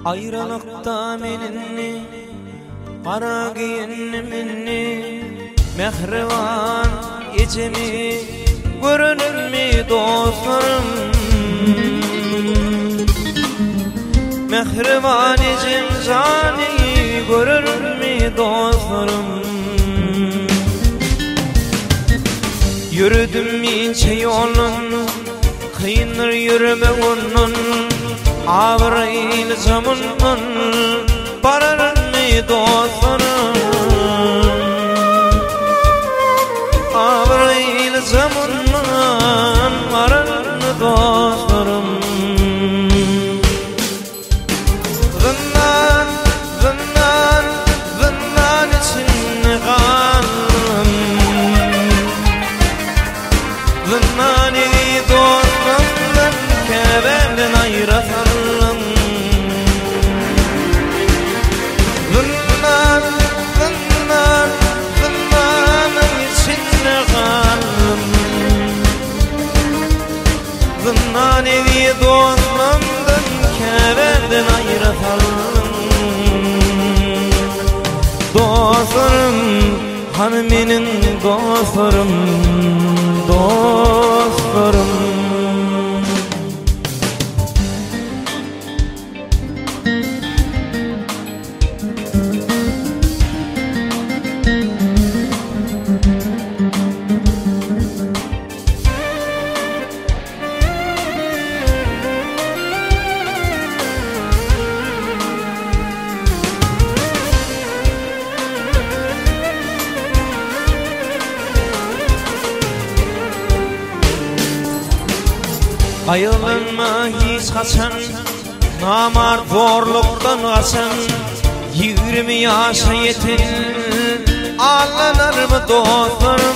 Ayrılıkta menini, kara giyinimini, mehriban ecemi görünür mi dostlarım? Mehriban ecem cani görünür mi dostlarım? Yürüdüm minçe yolun, kıyınır yürüme onun, Avril zamanın bararın mı dostlarım? Avril zamanın bararın mı dostlarım? Zınnan, zınnan, zınnan içinde kaldım. Zınnan evi dostlarımdan kebemden ayratan. Zınnan evi dostlarımdan kebemden ayratan. Dostlarım, hani benim dostlarım, dostlarım. Ayılınma hiç kaçan, namar zorluktan kaçan, 20 yaşa yetin ağlanır mı dostlarım?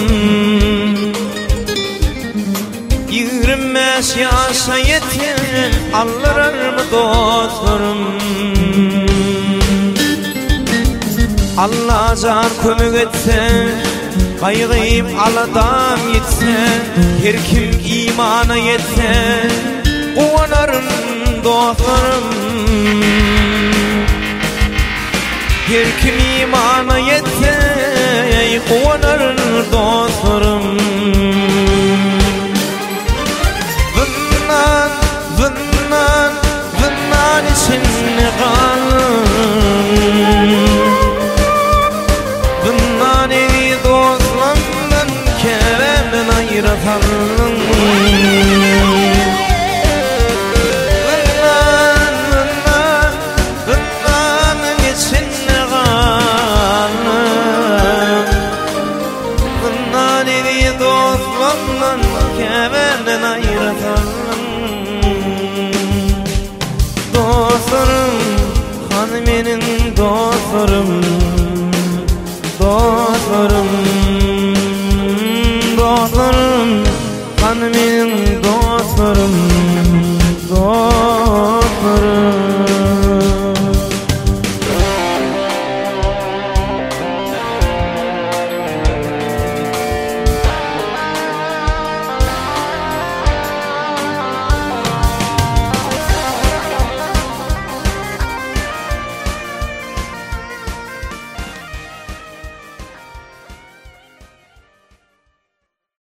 25 yaşa yetin ağlanır mı dostlarım? Allah can kömük etse, kaygıyıp aladam yetse, her kim imana yetse, uğanarım dostlarım. Her kim imana yetse, uğanarım dostlarım. Zınnan, zınnan, zınnan içinde kaldım. Zınnan evi dostlarımdan kebemden ayratan. Zınnan, zınnan, zınnan içinde kaldım. Zınnan evi dostlarımdan kebemden ayratan. Dostlarım, hani benim dostlarım, dostlarım, dostlarım, hani benim